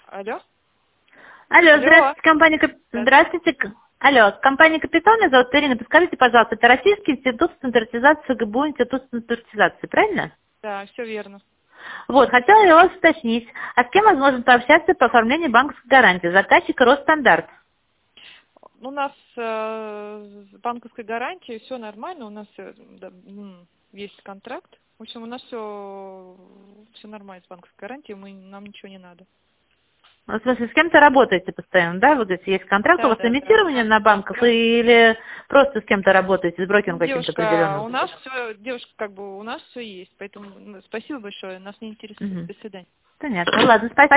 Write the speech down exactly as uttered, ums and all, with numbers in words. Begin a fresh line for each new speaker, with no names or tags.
Алло?
Алло,
Алло.
здравствуйте, компания Кап- Здравствуйте. к- Алло, компания Капитал, меня зовут Ирина. Подскажите, пожалуйста, это Российский институт стандартизации ГБУ, институт стандартизации, правильно?
Да, все верно.
Вот, хотела я вас уточнить, а с кем возможно пообщаться по оформлению банковской гарантии? Заказчик Росстандарт.
Ну, У нас э, с банковской гарантией все нормально, у нас э, да, м, есть контракт. В общем, у нас все все нормально с банковской гарантией, мы, нам ничего не надо.
Ну, в смысле, с кем-то работаете постоянно, да? Вы говорите, есть контракт, у
Да,
вас
да, да.
имитирование на банков или просто с кем-то работаете, с брокером каким-то
Девушка,
определенным?
у нас все, девушка, как бы у нас все есть, поэтому ну, спасибо большое, нас не интересует.
Мгм.
До свидания.
Понятно. Ну, ладно, спасибо.